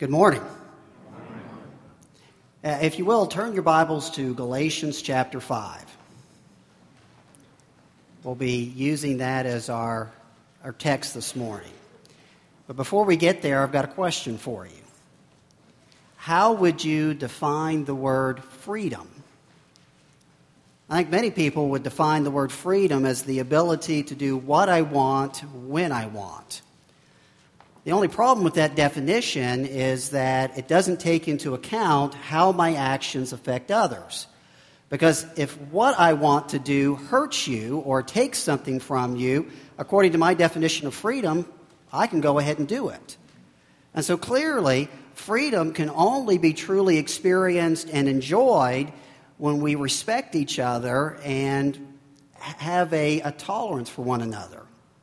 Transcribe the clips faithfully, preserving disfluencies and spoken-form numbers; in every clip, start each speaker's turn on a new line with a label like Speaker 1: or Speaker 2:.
Speaker 1: Good morning. Uh, if you will, turn your Bibles to Galatians chapter five. We'll be using that as our, our text this morning. But before we get there, I've got a question for you. How would you define the word freedom? I think many people would define the word freedom as the ability to do what I want when I want. The only problem with that definition is that it doesn't take into account how my actions affect others. Because if what I want to do hurts you or takes something from you, according to my definition of freedom, I can go ahead and do it. And so clearly, freedom can only be truly experienced and enjoyed when we respect each other and have a, a tolerance for one another.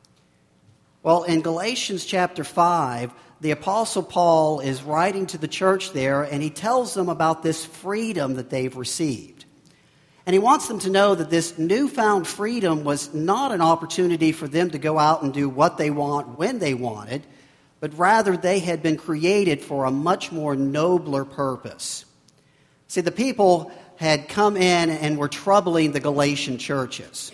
Speaker 1: Well, in Galatians chapter five, the Apostle Paul is writing to the church there, and he tells them about this freedom that they've received. And he wants them to know that this newfound freedom was not an opportunity for them to go out and do what they want when they wanted, but rather they had been created for a much more nobler purpose. See, the people had come in and were troubling the Galatian churches.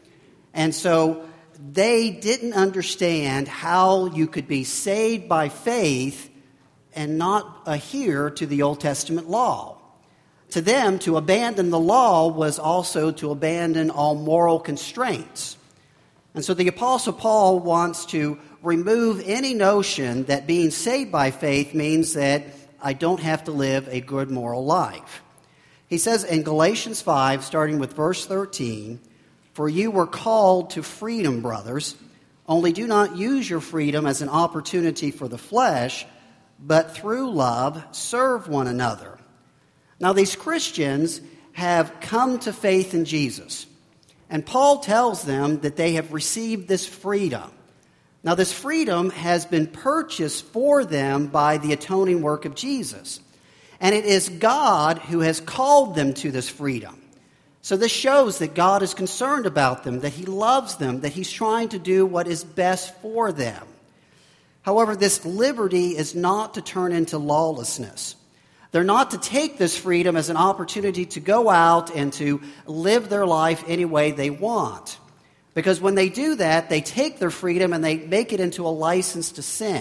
Speaker 1: And so they didn't understand how you could be saved by faith and not adhere to the Old Testament law. To them, to abandon the law was also to abandon all moral constraints. And so the Apostle Paul wants to remove any notion that being saved by faith means that I don't have to live a good moral life. He says in Galatians five, starting with verse thirteen, "For you were called to freedom, brothers, only do not use your freedom as an opportunity for the flesh, but through love serve one another." Now these Christians have come to faith in Jesus, and Paul tells them that they have received this freedom. Now this freedom has been purchased for them by the atoning work of Jesus, and it is God who has called them to this freedom. So this shows that God is concerned about them, that He loves them, that He's trying to do what is best for them. However, this liberty is not to turn into lawlessness. They're not to take this freedom as an opportunity to go out and to live their life any way they want. Because when they do that, they take their freedom and they make it into a license to sin.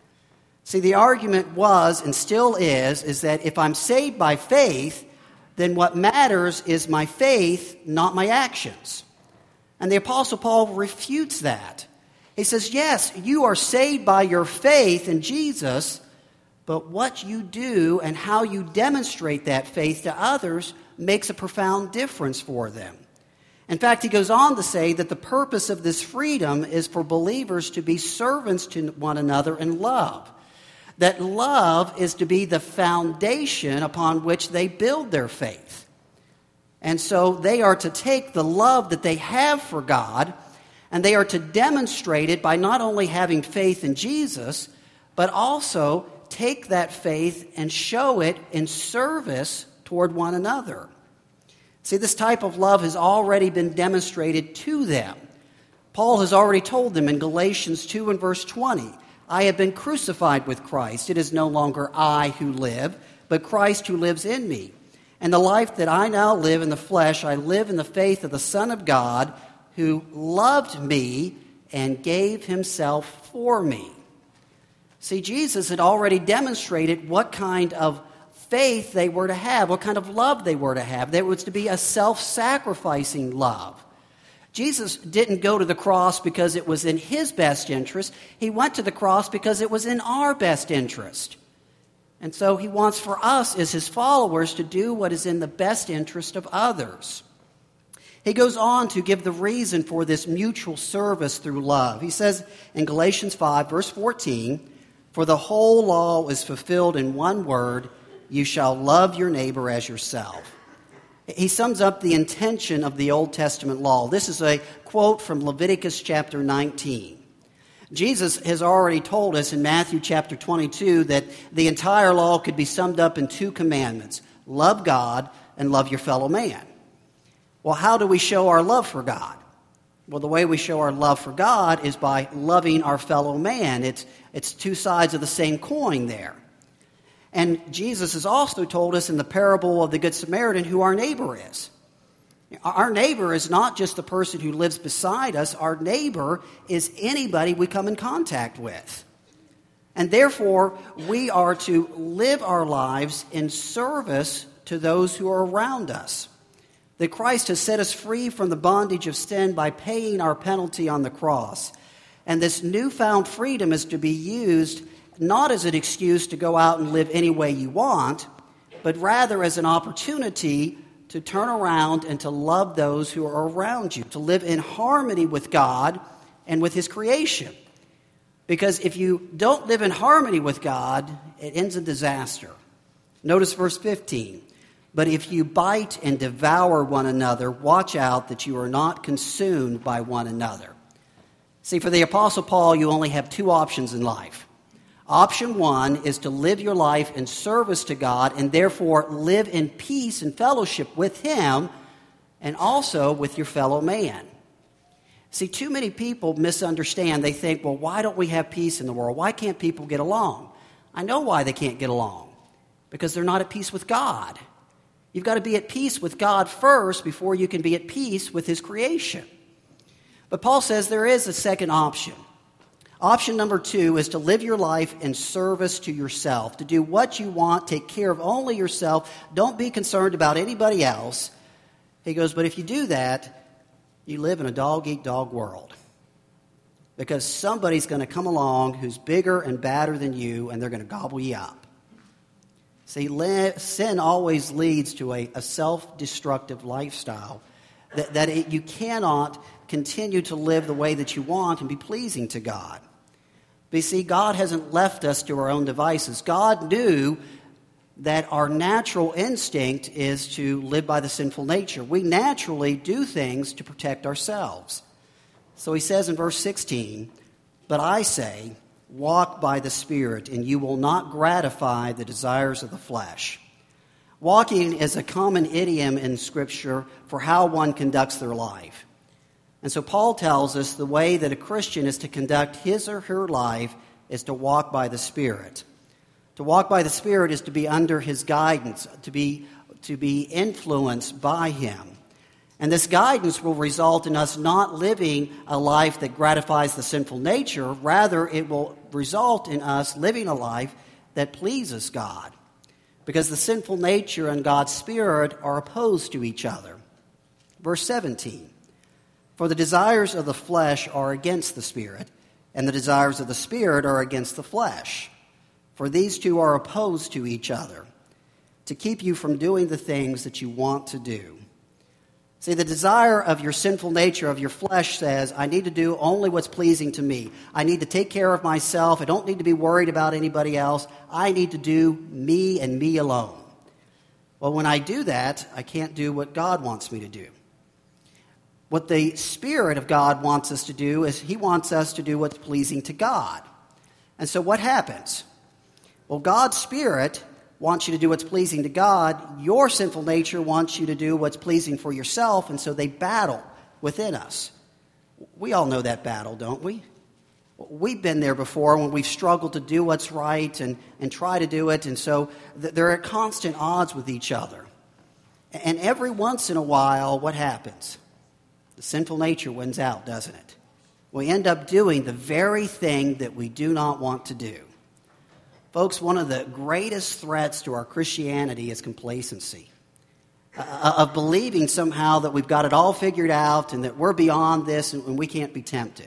Speaker 1: See, the argument was, and still is, is that if I'm saved by faith, then what matters is my faith, not my actions. And the Apostle Paul refutes that. He says, yes, you are saved by your faith in Jesus, but what you do and how you demonstrate that faith to others makes a profound difference for them. In fact, he goes on to say that the purpose of this freedom is for believers to be servants to one another in love. That love is to be the foundation upon which they build their faith. And so they are to take the love that they have for God, and they are to demonstrate it by not only having faith in Jesus, but also take that faith and show it in service toward one another. See, this type of love has already been demonstrated to them. Paul has already told them in Galatians two and verse twenty, "I have been crucified with Christ. It is no longer I who live, but Christ who lives in me. And the life that I now live in the flesh, I live in the faith of the Son of God, who loved me and gave himself for me." See, Jesus had already demonstrated what kind of faith they were to have, what kind of love they were to have. There was to be a self-sacrificing love. Jesus didn't go to the cross because it was in his best interest. He went to the cross because it was in our best interest. And so he wants for us as his followers to do what is in the best interest of others. He goes on to give the reason for this mutual service through love. He says in Galatians five, verse fourteen, "For the whole law is fulfilled in one word, you shall love your neighbor as yourself." He sums up the intention of the Old Testament law. This is a quote from Leviticus chapter nineteen. Jesus has already told us in Matthew chapter twenty-two that the entire law could be summed up in two commandments: love God and love your fellow man. Well, how do we show our love for God? Well, the way we show our love for God is by loving our fellow man. It's, it's two sides of the same coin there. And Jesus has also told us in the parable of the Good Samaritan who our neighbor is. Our neighbor is not just the person who lives beside us. Our neighbor is anybody we come in contact with. And therefore, we are to live our lives in service to those who are around us. That Christ has set us free from the bondage of sin by paying our penalty on the cross. And this newfound freedom is to be used not as an excuse to go out and live any way you want, but rather as an opportunity to turn around and to love those who are around you, to live in harmony with God and with His creation. Because if you don't live in harmony with God, it ends in disaster. Notice verse fifteen. But if you bite and devour one another, watch out that you are not consumed by one another. See, for the Apostle Paul, you only have two options in life. Option one is to live your life in service to God and therefore live in peace and fellowship with Him and also with your fellow man. See, too many people misunderstand. They think, well, why don't we have peace in the world? Why can't people get along? I know why they can't get along. Because they're not at peace with God. You've got to be at peace with God first before you can be at peace with His creation. But Paul says there is a second option. Option number two is to live your life in service to yourself, to do what you want, take care of only yourself. Don't be concerned about anybody else. He goes, but if you do that, you live in a dog-eat-dog world. Because somebody's going to come along who's bigger and badder than you, and they're going to gobble you up. See, sin always leads to a, a self-destructive lifestyle that, that it, you cannot continue to live the way that you want and be pleasing to God. But you see, God hasn't left us to our own devices. God knew that our natural instinct is to live by the sinful nature. We naturally do things to protect ourselves. So He says in verse sixteen, but I say, walk by the Spirit, and you will not gratify the desires of the flesh. Walking is a common idiom in Scripture for how one conducts their life. And so Paul tells us the way that a Christian is to conduct his or her life is to walk by the Spirit. To walk by the Spirit is to be under His guidance, to be, to be influenced by Him. And this guidance will result in us not living a life that gratifies the sinful nature. Rather, it will result in us living a life that pleases God. Because the sinful nature and God's Spirit are opposed to each other. Verse seventeen. For the desires of the flesh are against the Spirit, and the desires of the Spirit are against the flesh. For these two are opposed to each other, to keep you from doing the things that you want to do. See, the desire of your sinful nature, of your flesh, says, I need to do only what's pleasing to me. I need to take care of myself. I don't need to be worried about anybody else. I need to do me and me alone. Well, when I do that, I can't do what God wants me to do. What the Spirit of God wants us to do is He wants us to do what's pleasing to God. And so what happens? Well, God's Spirit wants you to do what's pleasing to God. Your sinful nature wants you to do what's pleasing for yourself, and so they battle within us. We all know that battle, don't we? We've been there before when we've struggled to do what's right and, and try to do it, and so th- they're at constant odds with each other. And every once in a while, what happens? The sinful nature wins out, doesn't it? We end up doing the very thing that we do not want to do. Folks, one of the greatest threats to our Christianity is complacency. Uh, of believing somehow that we've got it all figured out and that we're beyond this and, and we can't be tempted.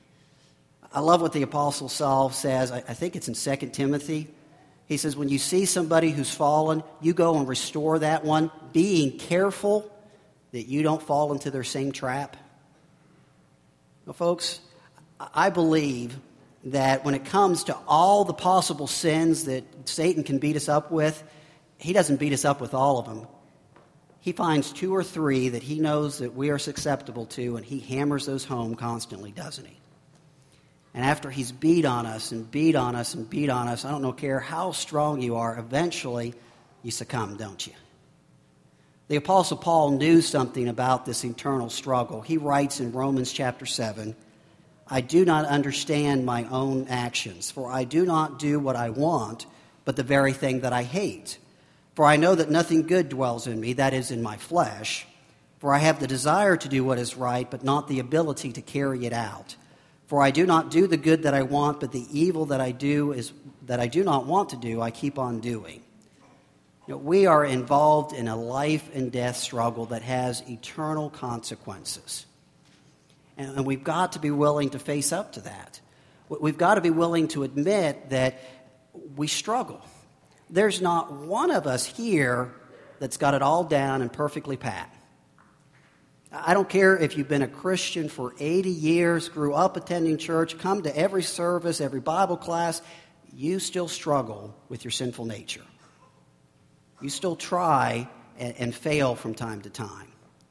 Speaker 1: I love what the Apostle Saul says. I, I think it's in Second Timothy. He says, when you see somebody who's fallen, you go and restore that one, being careful that you don't fall into their same trap. Well, folks, I believe that when it comes to all the possible sins that Satan can beat us up with, he doesn't beat us up with all of them. He finds two or three that he knows that we are susceptible to, and he hammers those home constantly, doesn't he? And after he's beat on us and beat on us and beat on us, I don't know, care how strong you are, eventually you succumb, don't you? The Apostle Paul knew something about this eternal struggle. He writes in Romans chapter seven, I do not understand my own actions, for I do not do what I want, but the very thing that I hate. For I know that nothing good dwells in me, that is, in my flesh. For I have the desire to do what is right, but not the ability to carry it out. For I do not do the good that I want, but the evil that I do is that I do not want to do, I keep on doing. You know, we are involved in a life and death struggle that has eternal consequences. And, and we've got to be willing to face up to that. We've got to be willing to admit that we struggle. There's not one of us here that's got it all down and perfectly pat. I don't care if you've been a Christian for eighty years, grew up attending church, come to every service, every Bible class, you still struggle with your sinful nature. You still try and, and fail from time to time.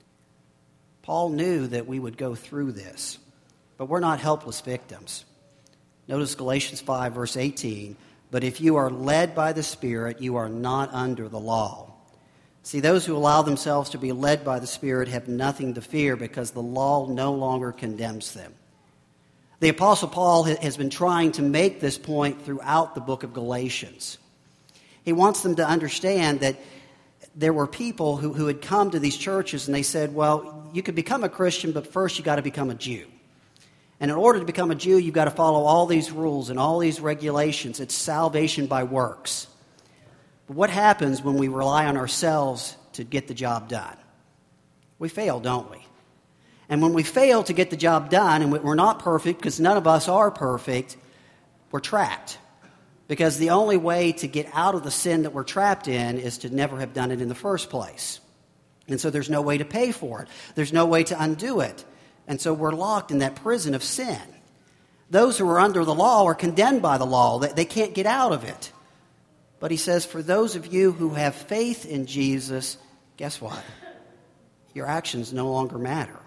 Speaker 1: Paul knew that we would go through this, but we're not helpless victims. Notice Galatians five, verse eighteen, but if you are led by the Spirit, you are not under the law. See, those who allow themselves to be led by the Spirit have nothing to fear because the law no longer condemns them. The Apostle Paul has been trying to make this point throughout the book of Galatians. He wants them to understand that there were people who, who had come to these churches and they said, well, you could become a Christian, but first you've got to become a Jew. And in order to become a Jew, you've got to follow all these rules and all these regulations. It's salvation by works. But what happens when we rely on ourselves to get the job done? We fail, don't we? And when we fail to get the job done, and we're not perfect, because none of us are perfect, we're trapped. Because the only way to get out of the sin that we're trapped in is to never have done it in the first place. And so there's no way to pay for it. There's no way to undo it. And so we're locked in that prison of sin. Those who are under the law are condemned by the law. They can't get out of it. But he says, for those of you who have faith in Jesus, guess what? Your actions no longer matter.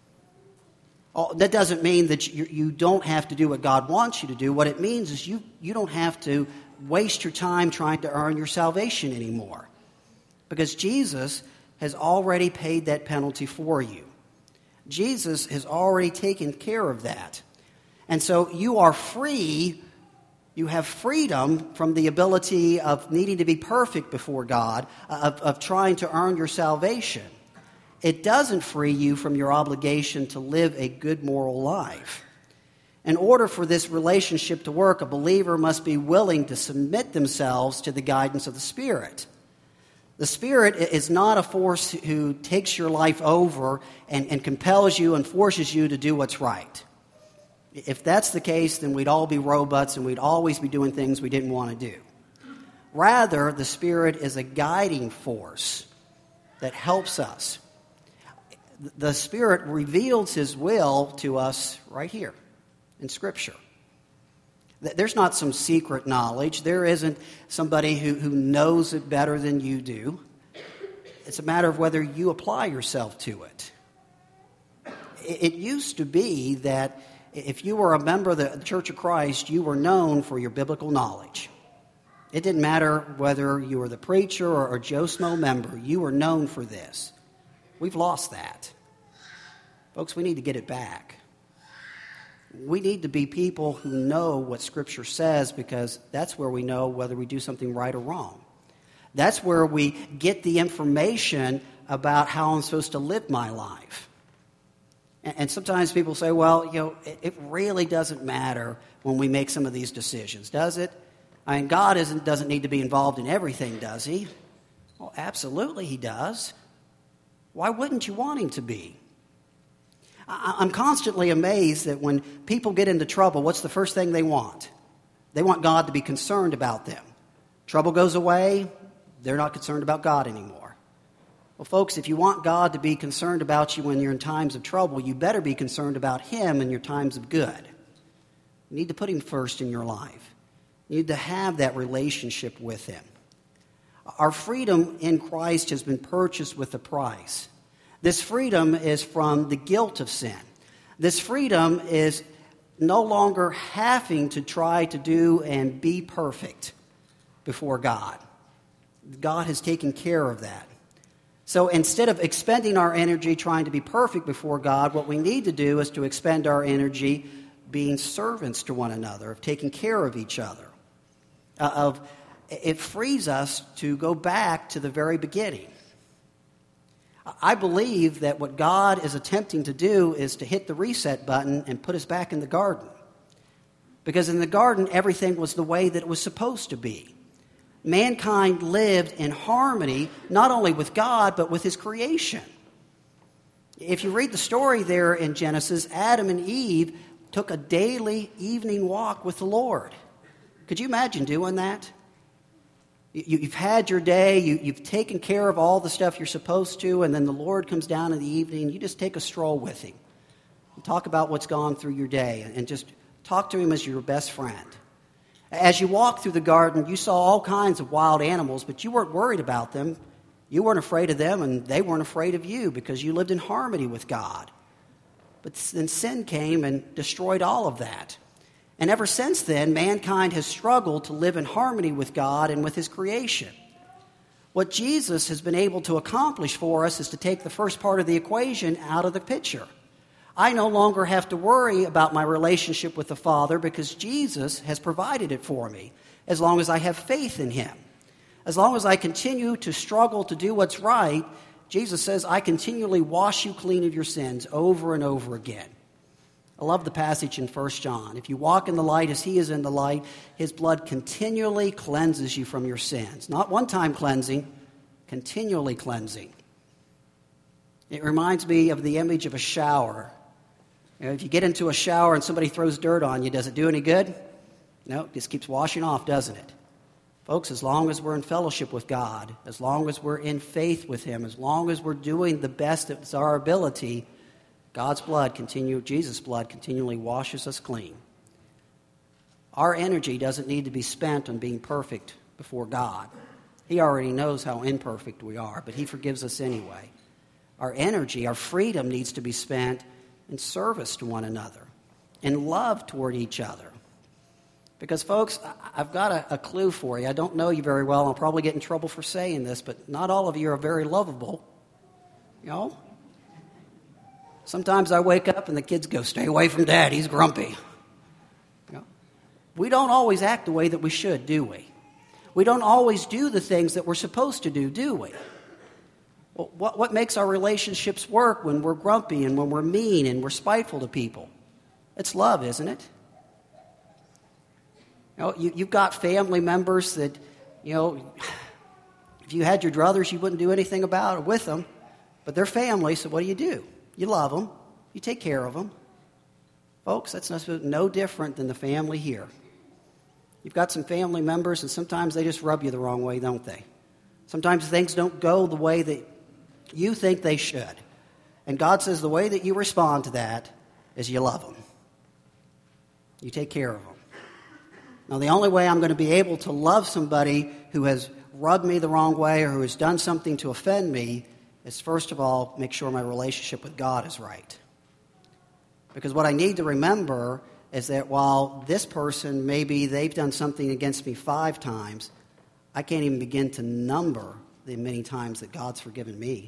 Speaker 1: Oh, that doesn't mean that you, you don't have to do what God wants you to do. What it means is you, you don't have to waste your time trying to earn your salvation anymore. Because Jesus has already paid that penalty for you. Jesus has already taken care of that. And so you are free. You have freedom from the ability of needing to be perfect before God, of, of trying to earn your salvation. It doesn't free you from your obligation to live a good moral life. In order for this relationship to work, a believer must be willing to submit themselves to the guidance of the Spirit. The Spirit is not a force who takes your life over and, and compels you and forces you to do what's right. If that's the case, then we'd all be robots and we'd always be doing things we didn't want to do. Rather, the Spirit is a guiding force that helps us. The Spirit reveals His will to us right here in Scripture. There's not some secret knowledge. There isn't somebody who, who knows it better than you do. It's a matter of whether you apply yourself to it. It, it used to be that if you were a member of the Church of Christ, you were known for your biblical knowledge. It didn't matter whether you were the preacher or a Joe Smo member. You were known for this. We've lost that. Folks, we need to get it back. We need to be people who know what Scripture says because that's where we know whether we do something right or wrong. That's where we get the information about how I'm supposed to live my life. And sometimes people say, well, you know, it really doesn't matter when we make some of these decisions, does it? I mean, God isn't, doesn't need to be involved in everything, does He? Well, absolutely He does. Why wouldn't you want Him to be? I'm constantly amazed that when people get into trouble, what's the first thing they want? They want God to be concerned about them. Trouble goes away, they're not concerned about God anymore. Well, folks, if you want God to be concerned about you when you're in times of trouble, you better be concerned about Him in your times of good. You need to put Him first in your life. You need to have that relationship with Him. Our freedom in Christ has been purchased with a price. This freedom is from the guilt of sin. This freedom is no longer having to try to do and be perfect before God. God has taken care of that. So instead of expending our energy trying to be perfect before God, what we need to do is to expend our energy being servants to one another, of taking care of each other, uh, of it frees us to go back to the very beginning. I believe that what God is attempting to do is to hit the reset button and put us back in the garden. Because in the garden, everything was the way that it was supposed to be. Mankind lived in harmony, not only with God, but with his creation. If you read the story there in Genesis, Adam and Eve took a daily evening walk with the Lord. Could you imagine doing that? You've had your day, you've taken care of all the stuff you're supposed to, and then the Lord comes down in the evening, you just take a stroll with him. And talk about what's gone through your day, and just talk to him as your best friend. As you walked through the garden, you saw all kinds of wild animals, but you weren't worried about them. You weren't afraid of them, and they weren't afraid of you because you lived in harmony with God. But then sin came and destroyed all of that. And ever since then, mankind has struggled to live in harmony with God and with his creation. What Jesus has been able to accomplish for us is to take the first part of the equation out of the picture. I no longer have to worry about my relationship with the Father because Jesus has provided it for me, as long as I have faith in him. As long as I continue to struggle to do what's right, Jesus says, I continually wash you clean of your sins over and over again. I love the passage in First John. If you walk in the light as he is in the light, his blood continually cleanses you from your sins. Not one-time cleansing, continually cleansing. It reminds me of the image of a shower. You know, if you get into a shower and somebody throws dirt on you, does it do any good? No, it just keeps washing off, doesn't it? Folks, as long as we're in fellowship with God, as long as we're in faith with him, as long as we're doing the best that's our ability, God's blood, continue, Jesus' blood, continually washes us clean. Our energy doesn't need to be spent on being perfect before God. He already knows how imperfect we are, but he forgives us anyway. Our energy, our freedom needs to be spent in service to one another, in love toward each other. Because, folks, I've got a, a clue for you. I don't know you very well. I'll probably get in trouble for saying this, but not all of you are very lovable. You know? Sometimes I wake up and the kids go, stay away from Dad, he's grumpy. You know? We don't always act the way that we should, do we? We don't always do the things that we're supposed to do, do we? Well, what, what makes our relationships work when we're grumpy and when we're mean and we're spiteful to people? It's love, isn't it? You know, you, you've got family members that, you know, if you had your druthers, you wouldn't do anything about it with them, but they're family, so what do you do? You love them. You take care of them. Folks, that's no different than the family here. You've got some family members, and sometimes they just rub you the wrong way, don't they? Sometimes things don't go the way that you think they should. And God says the way that you respond to that is you love them. You take care of them. Now, the only way I'm going to be able to love somebody who has rubbed me the wrong way or who has done something to offend me is, first of all, make sure my relationship with God is right. Because what I need to remember is that while this person, maybe they've done something against me five times, I can't even begin to number the many times that God's forgiven me.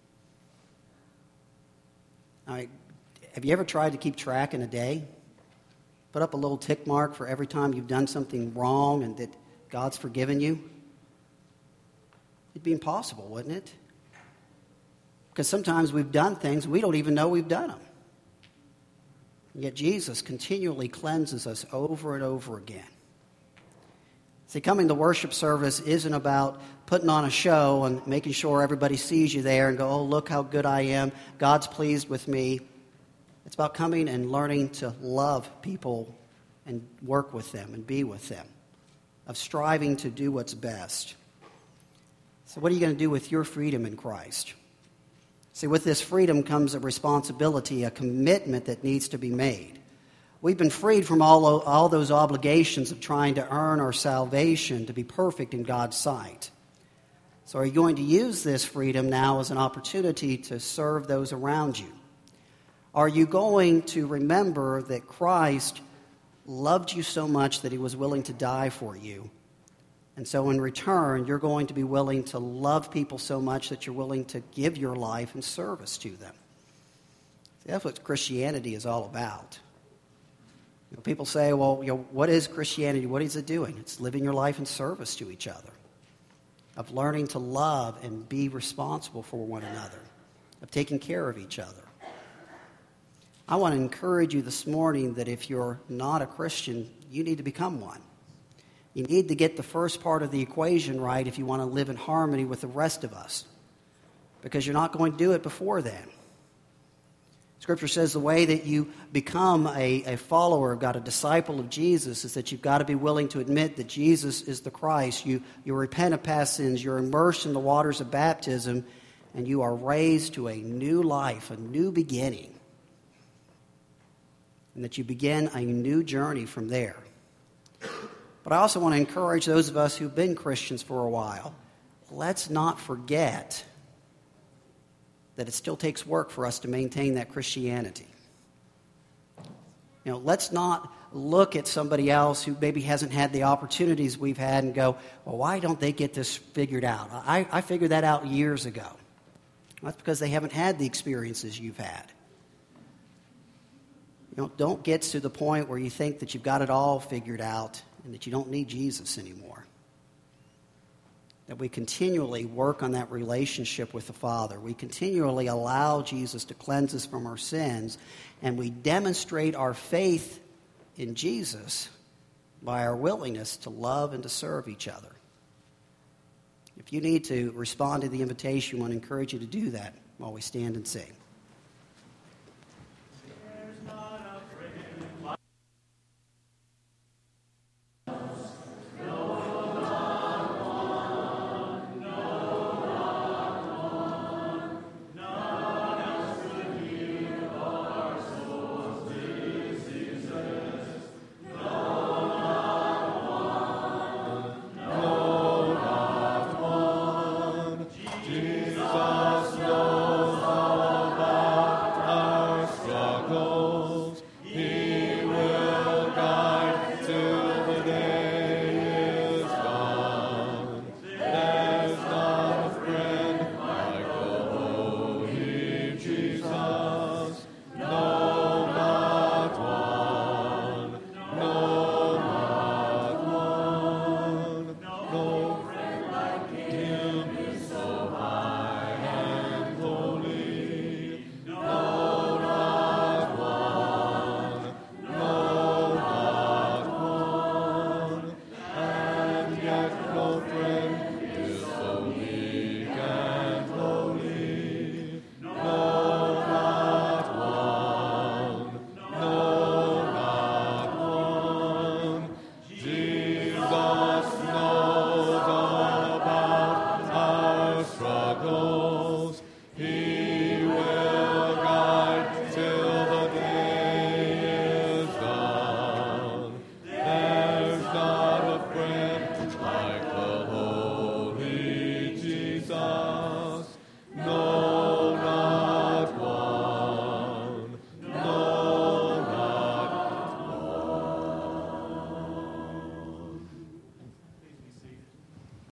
Speaker 1: Now, have you ever tried to keep track in a day? Put up a little tick mark for every time you've done something wrong and that God's forgiven you? It'd be impossible, wouldn't it? Because sometimes we've done things we don't even know we've done them. And yet Jesus continually cleanses us over and over again. See, coming to worship service isn't about putting on a show and making sure everybody sees you there and go, oh, look how good I am. God's pleased with me. It's about coming and learning to love people and work with them and be with them, of striving to do what's best. So what are you going to do with your freedom in Christ? See, with this freedom comes a responsibility, a commitment that needs to be made. We've been freed from all, all those obligations of trying to earn our salvation to be perfect in God's sight. So are you going to use this freedom now as an opportunity to serve those around you? Are you going to remember that Christ loved you so much that he was willing to die for you? And so in return, you're going to be willing to love people so much that you're willing to give your life in service to them. See, that's what Christianity is all about. You know, people say, well, you know, what is Christianity? What is it doing? It's living your life in service to each other, of learning to love and be responsible for one another, of taking care of each other. I want to encourage you this morning that if you're not a Christian, you need to become one. You need to get the first part of the equation right if you want to live in harmony with the rest of us, because you're not going to do it before then. Scripture says the way that you become a, a follower of God, a disciple of Jesus, is that you've got to be willing to admit that Jesus is the Christ. You, you repent of past sins, you're immersed in the waters of baptism, and you are raised to a new life, a new beginning. And that you begin a new journey from there. But I also want to encourage those of us who've been Christians for a while, let's not forget that it still takes work for us to maintain that Christianity. You know, let's not look at somebody else who maybe hasn't had the opportunities we've had and go, well, why don't they get this figured out? I, I figured that out years ago. That's because they haven't had the experiences you've had. You know, don't get to the point where you think that you've got it all figured out and that you don't need Jesus anymore. That we continually work on that relationship with the Father. We continually allow Jesus to cleanse us from our sins, and we demonstrate our faith in Jesus by our willingness to love and to serve each other. If you need to respond to the invitation, I want to encourage you to do that while we stand and sing.